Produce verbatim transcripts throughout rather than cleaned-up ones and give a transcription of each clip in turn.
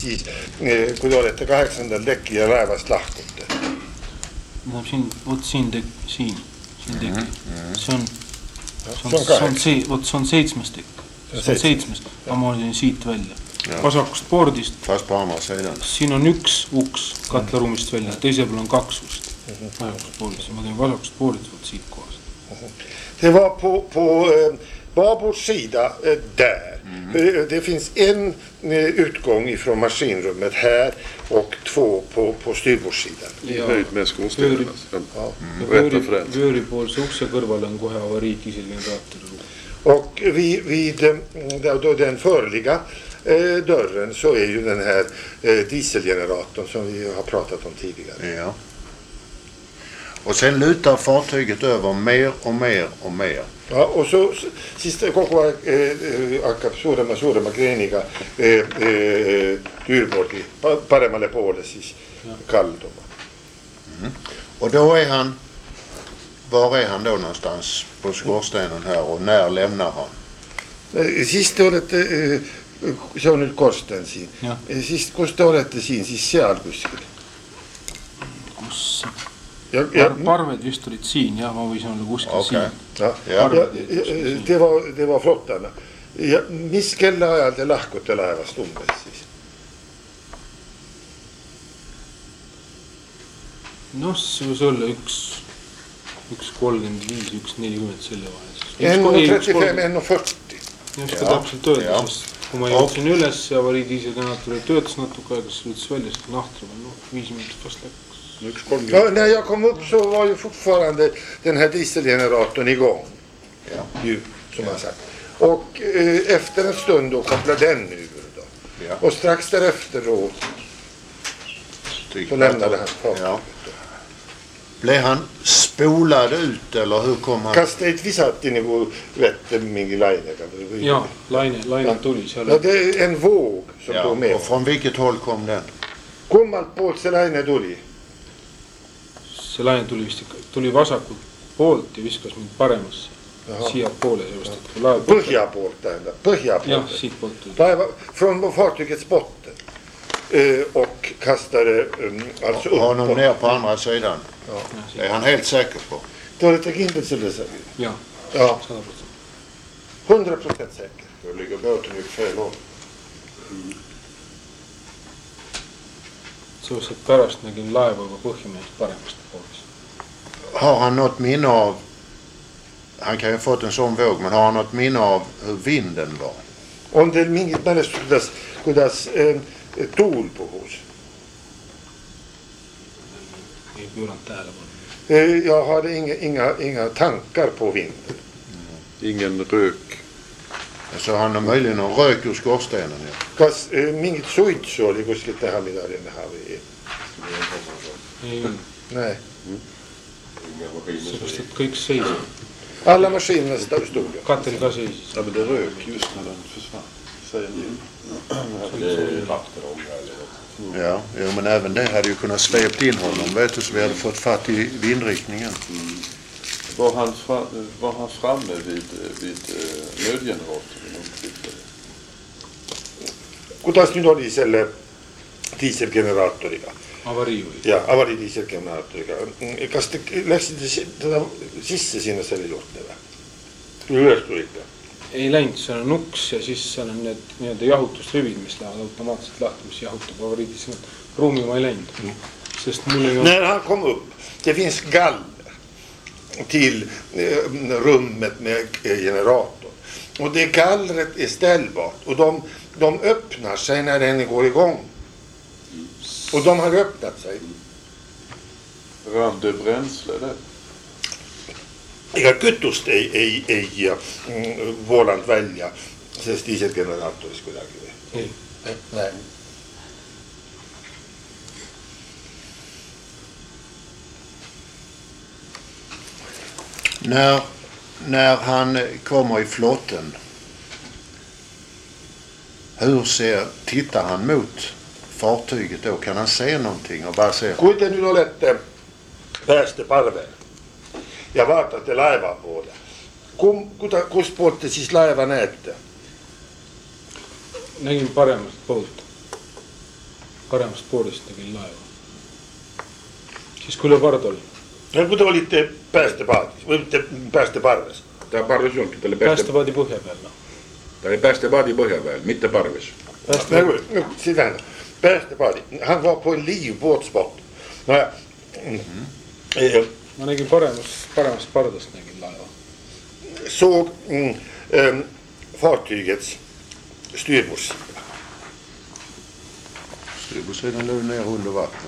siis kui te olete kaheksandal tekil ja laevast lahkute? No siin, vot siin tek, siin, siin teki. Mm-hmm. See on, see on, see on, see, vot see on seitsmes tekk. See on seitsmes, aga ma olin siit välja. Vasakust boordist. Siin on üks uks katlaruumist välja, teisel pool on kaks ust. Vasakust boordist, ma teen vasakust boordist vot siit kohast. Det var på, på babordssida där. Mm. Det finns en utgång ifrån maskinrummet här och två på, på styrbordssidan. Ja. Höjd med skorstenen. Ja. Mm. Vööripoolse ukse kõrval on kohe avarii dieselgeneraatori. Och vid, vid då den förliga eh, dörren så är ju den här eh, dieselgeneratorn som vi har pratat om tidigare. Ja. Och sen lutar fartyget över mer och mer och mer. Ja, och så sista koko aeg eh, hakkab suurema suurema kreeniga eh, eh, tüürbordi paremale poole siis kalduma. Mm. Och då är han, var är han då någonstans på skorstenen här och när lämnar han? Eh, siis te olete, eh, see on nüüd korsten siin, eh, siis kus te olete siin, siis seal kuskil? Kus? Ja, ja, parved vist olid siin, jah, ma võisin olla kuskil okay. Siin. Ja, ja, ja, det, var, det var flottarna. Ja, mis kelle ajal te lahkute laevast umbes siis? No, see võis olla üks, üks kolmkümmend viis, üks nelikümmend selle vahel. En trettiofem, en fyrtio. Just ka täpselt öelda, sest kui ma jõudsin üles ja avarii dieselgenerator töötas natuke aega, siis võttes välja, sest nahtrava, no, viis minutit vast läks. Ja, när jag kom upp så var ju fortfarande den här dieselgeneratorn igång. Ja. Ju, som ja. Jag sagt. Och eh, efter en stund då kopplade den ur då. Ja. Och strax därefter då så lämnade han fartyget. Ja. Blev han spolad ut eller hur kom han? Kastait visattiin niinku vettä minkin lainen. Ja, laine, laine tuli seal. Ja, det är en våg som ja. Tog med. Och från vilket håll kom den? Kummalt poolt see laine tuli? See laine tuli vist ikka, tuli vasakult poolt ja viskas mind paremasse. Siia poole sellest. Põhja poolt tähendab, põhja poolt. Ja, siit poolt tuli. Laeva, från fartygets botten. Uh, och kastade um, alltså upp. Honom ner på andra sidan. Ja. Det är han helt säker på. Det var lite kindel så det sa vi. Ja, ja. hundra procent säker. Det ligger båten i fel håll. Mm. Så att pärast nägin laevaga põhjamehest paremast poolis. Har han något minne av, han kan ju ha fått en sån våg, men har han något minne av hur vinden var? On teil mingit mälestust, kuidas, kuidas äh, tuul puhus? Ei pööranud tähelepanu. Äh, jag hade inga, inga, inga tankar på vinden. Mm. Ingen rök. Så han har möjligen en rök ur skorstenen. Ja. Kas äh, mingit suitsu oli kuskilt teha, mida oli näha või? Ei. Nej. Mm. Sellepärast, et kõik seisid. Alla maskinerna stod. Katel ka seisis. Ja, men det rök just när den försvann. Säger ni. Det är vatten om det. Ja, ja, men även det hade ju kunnat svept in honom, vet du, så vi hade fått fatt i vindriktningen. Mm. Var, han fra, var han framme vid, vid nödgeneratorn? Kuidas nüüd oli selle dieselgeneratoriga? Avarii oli. Ja, avarii dieselgeneratoriga. Kas te läksite seda sisse sinna selle juurde või? Üles tulite? Ei läinud, seal on uks ja siis seal on need nii-öelda jahutusrüvid, mis lähevad automaatselt lahti, mis jahutab avarii dieselgenerator. Ruumi ma ei läinud. Mm. Sest mul ei... När han kom upp, det finns galler till rummet med generatorn. Och det gallret är ställbart. Och de, de öppnar sig när den går igång. Och de har öppnat sig. Rann det bränsle där? Ega kütust ei, ei, ei mm, voolanud välja sellest dieselgeneratoris kuidagi või? Ei. Nej. När, när han kommer i flotten, hur ser, tittar han mot fartyget då? Kan han se någonting och bara se? Kui te nüüd olete päästeparvel ja vaatate laeva poole, kum, kuda, kus poolt te siis laeva näete? Nägin paremast poolt. paremast poolest nägin laeva. Siis kui üle pard oli. Ja kun te olitte päästöpaadis, või mitte päästöparves? Tää parves onkin, tää oli päästöpaadi põhja peal. No. Tää oli päästöpaadi põhja peal, mitte parves. Päästöpaadi. No, sitä päästöpaadi. Han var på en livbåtsbåt. No, ja, mm-hmm. eh, Ma nägin paremast, paremast pardast nägin laeva. Såg mm, eh, fartygets styrbordssida. Styrbordssidan låg ner under vattnet.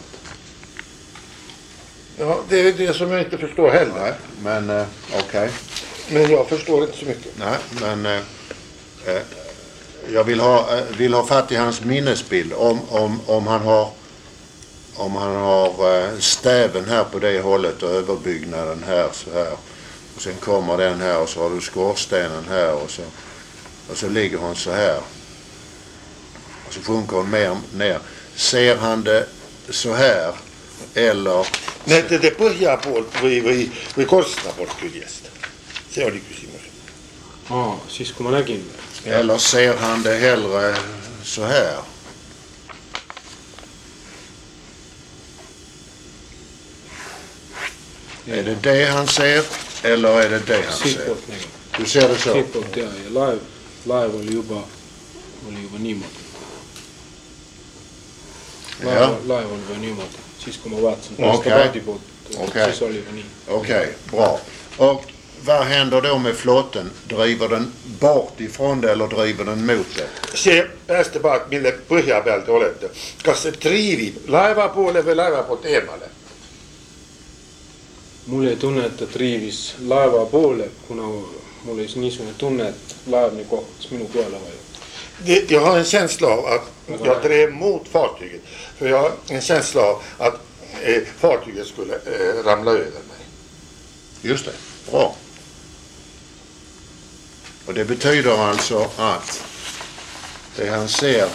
Ja, det är det som jag inte förstår heller. Nej, men eh, okej. Okay. Men jag förstår inte så mycket. Nej, men eh, eh, jag vill ha, eh, vill ha fatt i hans minnesbild. Om, om, om han har, om han har eh, stäven här på det hållet och överbyggnaden här så här. Och sen kommer den här och så har du skorstenen här och så, och så ligger hon så här. Och så sjunker hon mer ner. Ser han det så här eller... Näette te põhjapoolt või, või, või korstnapoolt küljest? See oli küsimus. Aa, siis kui ma nägin. Eller ser han det hellre så här? Är det det han ser eller är det det han ser? Du ser det så? Siitpoolt, ja, ja laev, laev oli juba, oli juba niimoodi. Laev, ja. laev oli juba niimoodi. Siis kui ma vaatasin okay. paadi poolt, okay. siis oli juba nii. Okej, okay, bra. Och vad händer då med flotten? Driver den bort ifrån det eller driver den mot det? See päästepaat, mille põhja peal te olete, kas see triivib laeva poole või laeva poolt eemale? Mul ei tunne, et ta triivis laeva poole, kuna mul oli niisugune tunne, et laev nii kohtas minu peale vaju. Jag har en känsla av att jag drev mot fartyget. För jag har en känsla av att eh, fartyget skulle eh, ramla över mig. Just det, bra. Och det betyder alltså att det han ser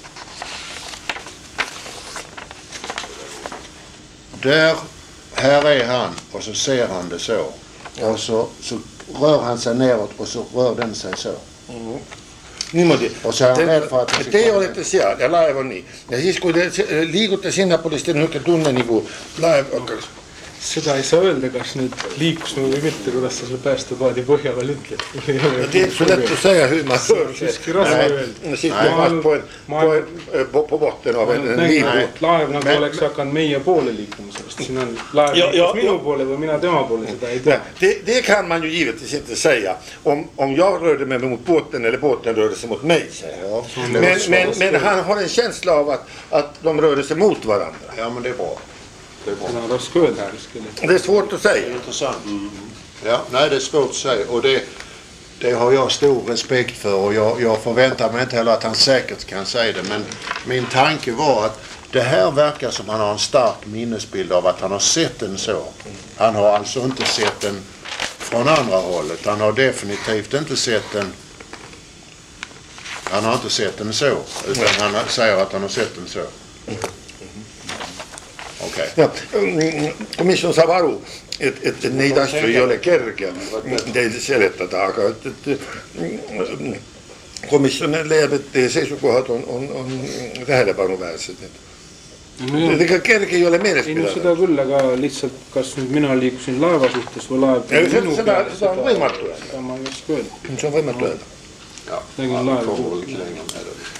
där, här är han och så ser han det så. Och så, så rör han sig neråt och så rör den sig så. Mm. Niimoodi. Te, te olete seal ja laev on nii. Ja siis kui te liigute sinnapoole, siis te niisugune tunne nagu laev hakkaks. Seda ei saa öelda, kas nüüd liikus või mitte, kuidas sa selle päästepaadi põhja veel ütled. Det är så lätt att säga hur man hör. Siiski raske öelda. Sitter fast på, en, på, på, på botten av en, en livbåt. Laev nagu men, oleks hakanud meie poole liikuma sellest. Siin on laev ja, ja, minu poole või mina tema poole, seda ei tea. Det, det kan man ju givetvis inte säga. Om, om jag rörde mig mot båten eller båten rörde sig mot mig. Ja, men, men, men han har en känsla av att, att de rörde sig mot varandra. Ja, men det är bra. Det är, det är svårt att säga. Intressant. Mm. Ja, nej, det är svårt att säga. Och det, det har jag stor respekt för. Och jag, jag förväntar mig inte heller att han säkert kan säga det. Men min tanke var att det här verkar som han har en stark minnesbild av att han har sett den så. Han har alltså inte sett den från andra hållet. Han har definitivt inte sett den. Han har inte sett den så. Utan han säger att han har sett den så. Okay. Ja, komission saab aru, et, et neid asju ei ole kerge teil seletada, aga et, et komisjon leiab, et teie seisukohad on, on, on tähelepanuväärsed. No, ega kerge ei ole meeles pidada. Ei no seda küll, aga lihtsalt kas nüüd mina liikusin laeva suhtes või laev ja, seda, seda, seda on võimatu öelda. Ma ei oska öelda. See on võimatu öelda. Ja, nägin laeva.